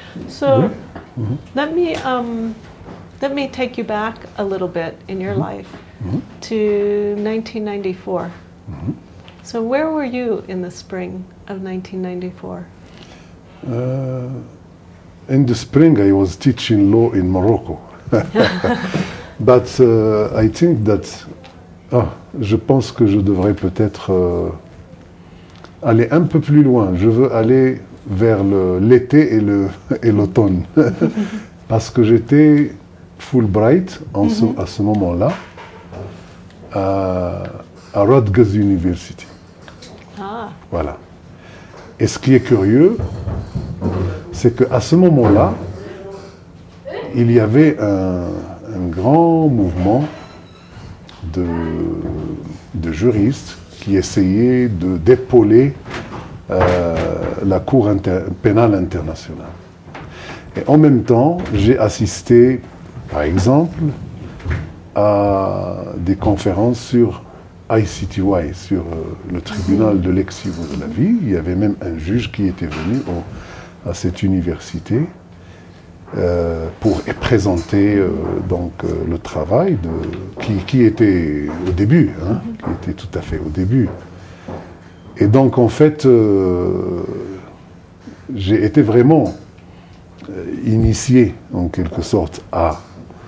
So let me take you back a little bit in your life to 1994. So where were you in the spring of 1994? In the spring, I was teaching law in Morocco. But I think that je pense que je devrais peut-être aller un peu plus loin. Je veux aller vers l'été et l'automne. Parce que j'étais Fulbright à ce moment-là à Rutgers University. Voilà. Et ce qui est curieux, c'est qu'à ce moment-là, il y avait un grand mouvement de juristes qui essayaient d'épauler la Cour pénale internationale. Et en même temps, j'ai assisté, par exemple, à des conférences sur ICTY, sur le tribunal de l'ex-Yougoslavie. Il y avait même un juge qui était venu à cette université pour présenter donc, le travail qui était au début, qui était tout à fait au début. Et donc en fait, j'ai été vraiment initié en quelque sorte à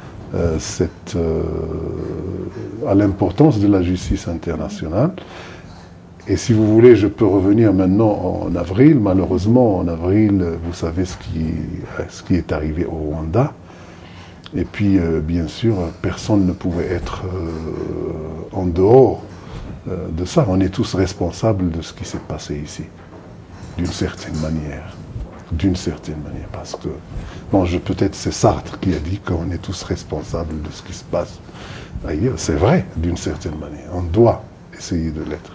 l'importance de la justice internationale. Et si vous voulez, je peux revenir maintenant en avril. Malheureusement, en avril, vous savez ce qui est arrivé au Rwanda. Et puis, bien sûr, personne ne pouvait être en dehors de ça. On est tous responsables de ce qui s'est passé ici, d'une certaine manière. D'une certaine manière, parce que, bon, peut-être c'est Sartre qui a dit qu'on est tous responsables de ce qui se passe ailleurs. C'est vrai, d'une certaine manière. On doit essayer de l'être.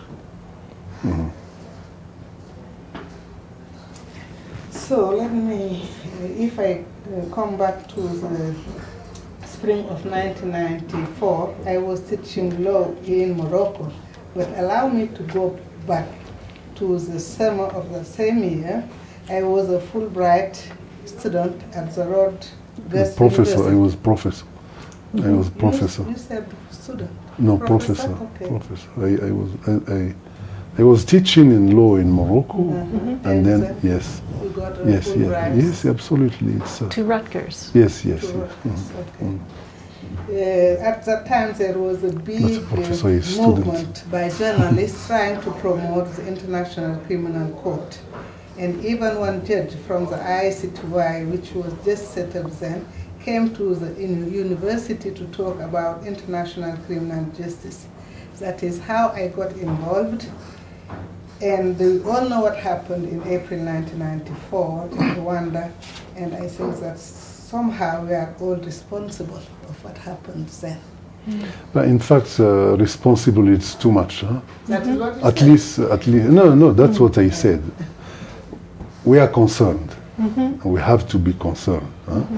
So let me, if I come back to the spring of 1994, I was teaching law in Morocco, but allow me to go back to the summer of the same year. I was a Fulbright student at the Rutgers Professor, University. I was professor. I was professor. You said student? No, professor. Okay. Professor. I was teaching in law in Morocco, and then, yes. You got a Yes, Fulbright. yes, absolutely. It's, To Rutgers. yes. To Rutgers, okay. At that time, there was a big professor, he's student. movement by journalists trying to promote the International Criminal Court. And even one judge from the ICTY, which was just set up then, came to the university to talk about international criminal justice. That is how I got involved. And we all know what happened in April 1994 in Rwanda. And I think that somehow we are all responsible of what happened then. But in fact, responsible is too much. Huh? That is what you At said. least, no, that's what I said. We are concerned. We have to be concerned.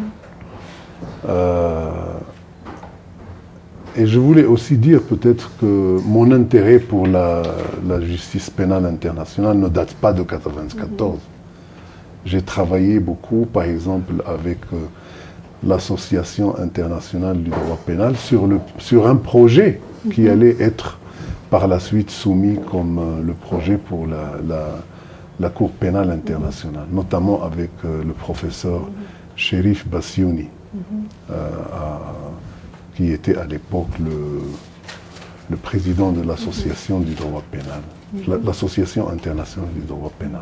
Et je voulais aussi dire peut-être que mon intérêt pour la justice pénale internationale ne date pas de 1994. J'ai travaillé beaucoup, par exemple, avec l'Association internationale du droit pénal sur un projet qui allait être par la suite soumis comme le projet pour la Cour pénale internationale, notamment avec le professeur Cherif Bassiouni, qui était à l'époque le président de l'Association du droit pénal, l'Association internationale du droit pénal.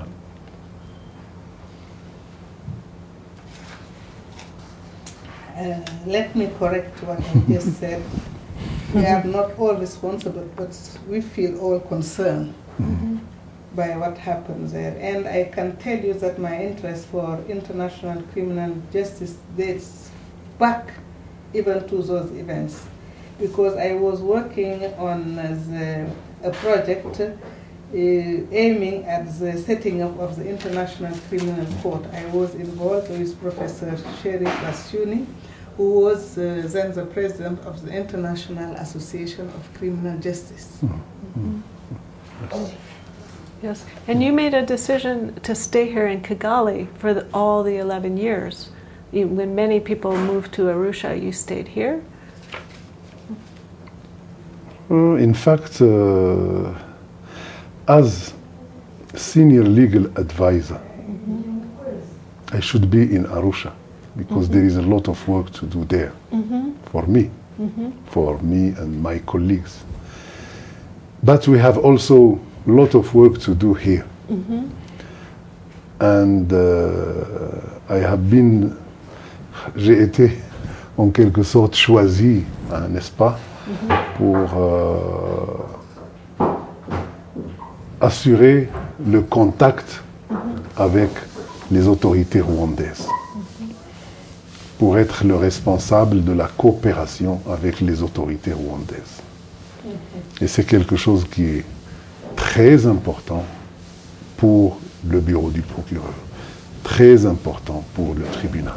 Let me correct what I just said. We are not all responsible, but we feel all concerned by what happens there. And I can tell you that my interest for international criminal justice dates back even to those events, because I was working on a project aiming at the setting up of the International Criminal Court. I was involved with Professor Cherif Bassiouni, who was then the president of the International Association of Criminal Justice. Yes. And you made a decision to stay here in Kigali for all the 11 years. When many people moved to Arusha, you stayed here? In fact, as senior legal advisor, I should be in Arusha because there is a lot of work to do there for me and my colleagues. But we have also a lot of work to do here. And j'ai été en quelque sorte choisi, n'est-ce pas, pour assurer le contact avec les autorités rwandaises, pour être le responsable de la coopération avec les autorités rwandaises. Et c'est quelque chose qui est très important pour le bureau du procureur, très important pour le tribunal.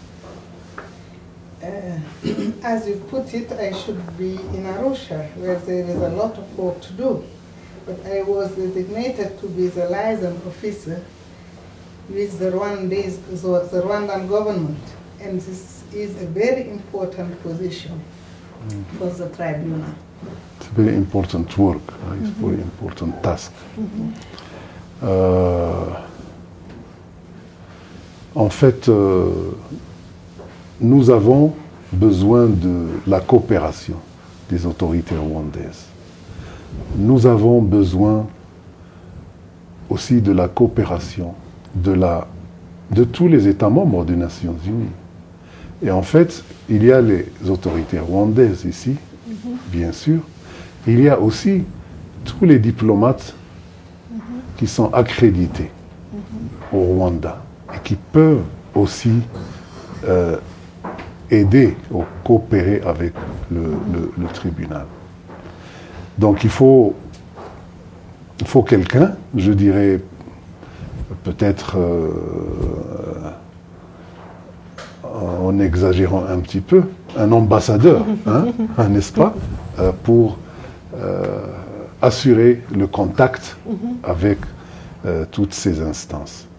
As you put it, I should be in Arusha, where there is a lot of work to do. But I was designated to be the liaison officer with the Rwandan government. And this is a very important position for the tribunal. It's a very important work, it's a very important task. En fait, nous avons besoin de la coopération des autorités rwandaises. Nous avons besoin aussi de la coopération de tous les États membres des Nations Unies. Et en fait, il y a les autorités rwandaises ici, bien sûr. Il y a aussi tous les diplomates qui sont accrédités au Rwanda et qui peuvent aussi aider ou coopérer avec le tribunal. Donc il faut quelqu'un, je dirais peut-être en exagérant un petit peu, un ambassadeur, n'est-ce pas, pour assurer le contact avec toutes ces instances.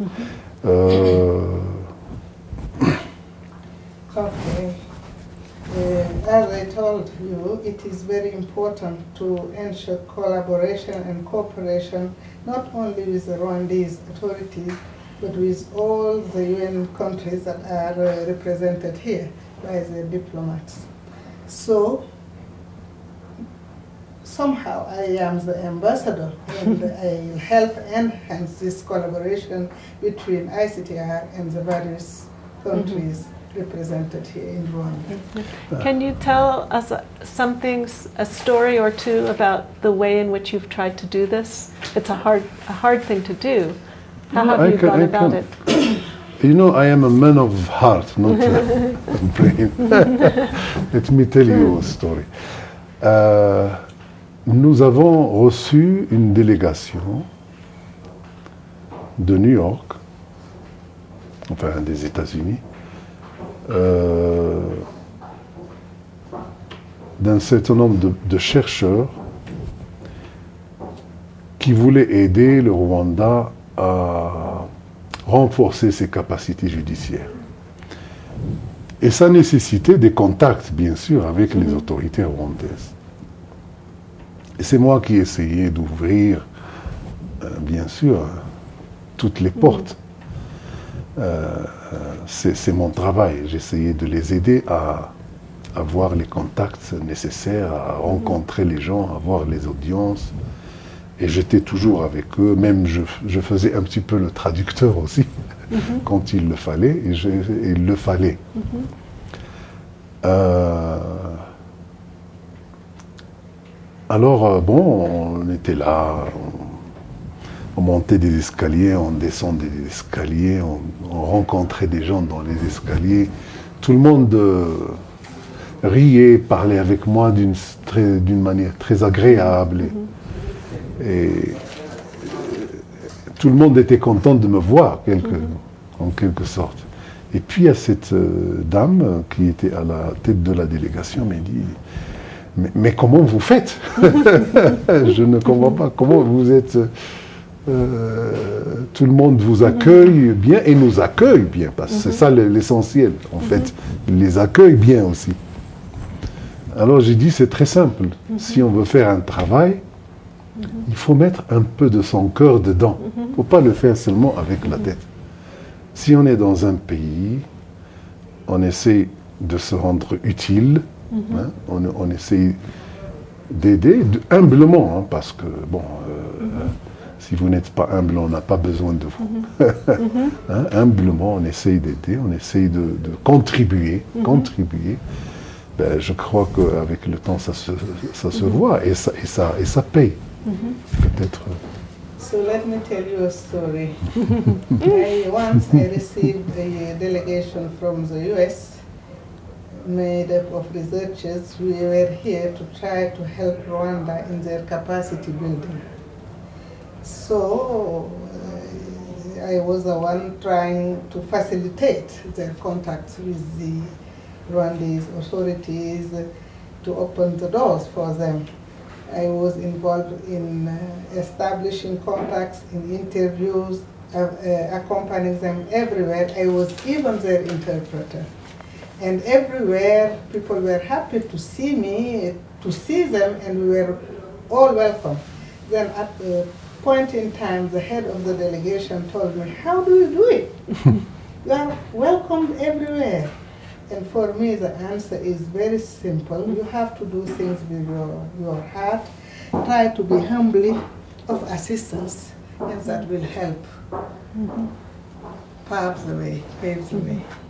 Okay. As I told you, it is very important to ensure collaboration and cooperation not only with the Rwandese authorities, but with all the UN countries that are represented here by the diplomats. So, somehow I am the ambassador and I help enhance this collaboration between ICTR and the various countries represented here in Rwanda. Can you tell us a story or two about the way in which you've tried to do this? It's a hard thing to do. How have you gone about it? You know, I am a man of heart, not a brain. Let me tell you a story. Nous avons reçu une délégation de New York, enfin des États-Unis, d'un certain nombre de chercheurs qui voulaient aider le Rwanda à renforcer ses capacités judiciaires. Et ça nécessitait des contacts, bien sûr, avec les autorités rwandaises. Et c'est moi qui essayais d'ouvrir, bien sûr, toutes les portes. C'est mon travail. J'essayais de les aider à avoir les contacts nécessaires, à rencontrer les gens, à avoir les audiences. Et j'étais toujours avec eux. Même je faisais un petit peu le traducteur aussi, quand il le fallait. Et il le fallait. Alors, bon, on était là, on montait des escaliers, on descendait des escaliers, on rencontrait des gens dans les escaliers. Tout le monde riait, parlait avec moi d'une manière très agréable. Et tout le monde était content de me voir, en quelque sorte. Et puis, il y a cette dame qui était à la tête de la délégation, m'a dit... Mais comment vous faites? Je ne comprends pas. Comment vous êtes tout le monde vous accueille bien et nous accueille bien, parce que c'est ça l'essentiel, en fait. Il les accueille bien aussi. Alors j'ai dit, c'est très simple. Si on veut faire un travail, il faut mettre un peu de son cœur dedans. Il ne faut pas le faire seulement avec la tête. Si on est dans un pays, on essaie de se rendre utile, hein, on essaie d'aider humblement, hein, parce que, bon, si vous n'êtes pas humble, on n'a pas besoin de vous. Hein, humblement, on essaie d'aider, on essaie de contribuer. Ben, je crois qu'avec le temps, ça se voit et ça paye. Peut-être. So let me tell you a story. Once I received a delegation from the US made up of researchers. We were here to try to help Rwanda in their capacity building. So I was the one trying to facilitate their contacts with the Rwandese authorities to open the doors for them. I was involved in establishing contacts, in interviews, accompanying them everywhere. I was even their interpreter. And everywhere people were happy to see me, to see them, and we were all welcome. Then at a point in time, the head of the delegation told me, "How do you do it? You are welcomed everywhere." And for me, the answer is very simple. You have to do things with your heart. Try to be humbly of assistance, and that will help pave the way.